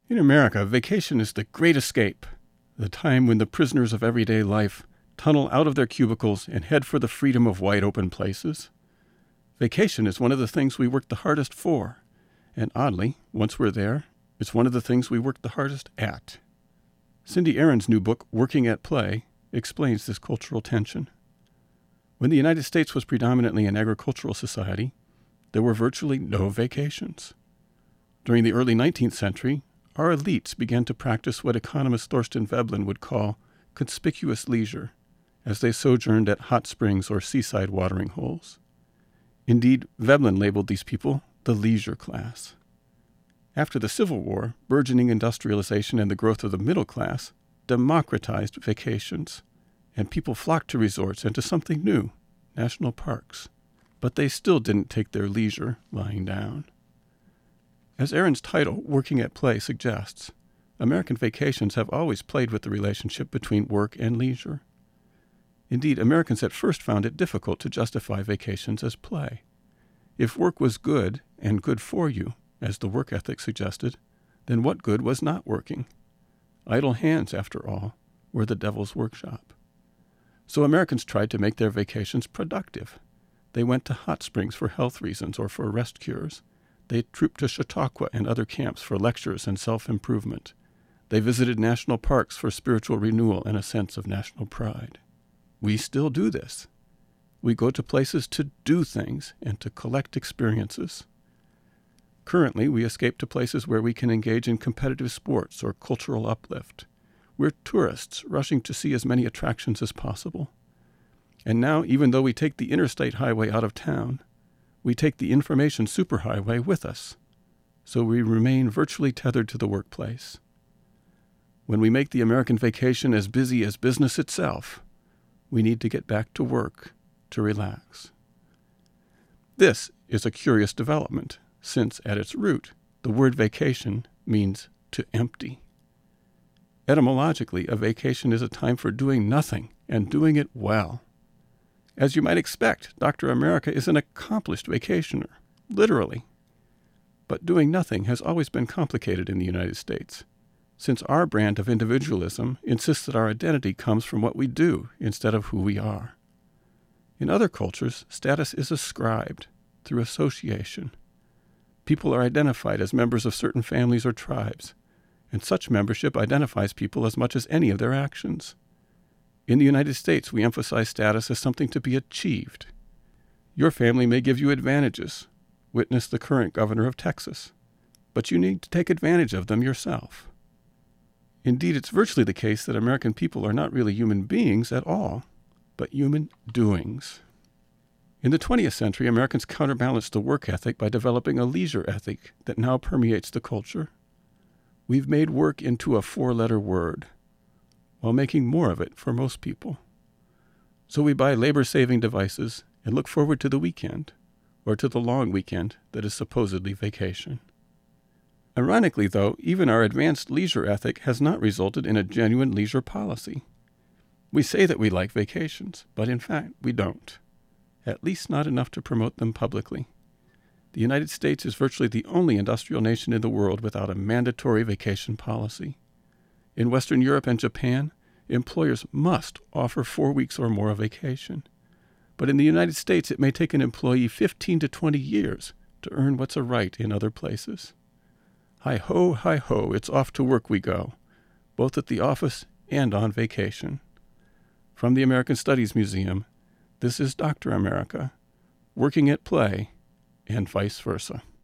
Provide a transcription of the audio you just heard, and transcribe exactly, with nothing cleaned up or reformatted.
In America, vacation is the great escape, the time when the prisoners of everyday life tunnel out of their cubicles and head for the freedom of wide-open places. Vacation is one of the things we work the hardest for, and oddly, once we're there, it's one of the things we work the hardest at. Cindy Aaron's new book, Working at Play, explains this cultural tension. When the United States was predominantly an agricultural society, there were virtually no vacations. During the early nineteenth century, our elites began to practice what economist Thorstein Veblen would call conspicuous leisure, as they sojourned at hot springs or seaside watering holes. Indeed, Veblen labeled these people the leisure class. After the Civil War, burgeoning industrialization and the growth of the middle class democratized vacations, and people flocked to resorts and to something new, national parks. But they still didn't take their leisure lying down. As Aaron's title, Working at Play, suggests, American vacations have always played with the relationship between work and leisure. Indeed, Americans at first found it difficult to justify vacations as play. If work was good, and good for you, as the work ethic suggested, then what good was not working? Idle hands, after all, were the devil's workshop. So Americans tried to make their vacations productive. They went to hot springs for health reasons or for rest cures. They trooped to Chautauqua and other camps for lectures and self-improvement. They visited national parks for spiritual renewal and a sense of national pride. We still do this. We go to places to do things and to collect experiences. Currently, we escape to places where we can engage in competitive sports or cultural uplift. We're tourists rushing to see as many attractions as possible. And now, even though we take the interstate highway out of town, we take the information superhighway with us, so we remain virtually tethered to the workplace. When we make the American vacation as busy as business itself, we need to get back to work to relax. This is a curious development, since at its root, the word vacation means to empty. Etymologically, a vacation is a time for doing nothing and doing it well. As you might expect, Doctor America is an accomplished vacationer, literally. But doing nothing has always been complicated in the United States, since our brand of individualism insists that our identity comes from what we do instead of who we are. In other cultures, status is ascribed through association. People are identified as members of certain families or tribes, and such membership identifies people as much as any of their actions. In the United States, we emphasize status as something to be achieved. Your family may give you advantages, witness the current governor of Texas, but you need to take advantage of them yourself. Indeed, it's virtually the case that American people are not really human beings at all, but human doings. In the twentieth century, Americans counterbalanced the work ethic by developing a leisure ethic that now permeates the culture. We've made work into a four-letter word, while making more of it for most people. So we buy labor-saving devices and look forward to the weekend, or to the long weekend that is supposedly vacation. Ironically, though, even our advanced leisure ethic has not resulted in a genuine leisure policy. We say that we like vacations, but in fact we don't, at least not enough to promote them publicly. The United States is virtually the only industrial nation in the world without a mandatory vacation policy. In Western Europe and Japan, employers must offer four weeks or more of vacation. But in the United States, it may take an employee fifteen to twenty years to earn what's a right in other places. Hi-ho, hi-ho, it's off to work we go, both at the office and on vacation. From the American Studies Museum, this is Doctor America, working at play, and vice versa.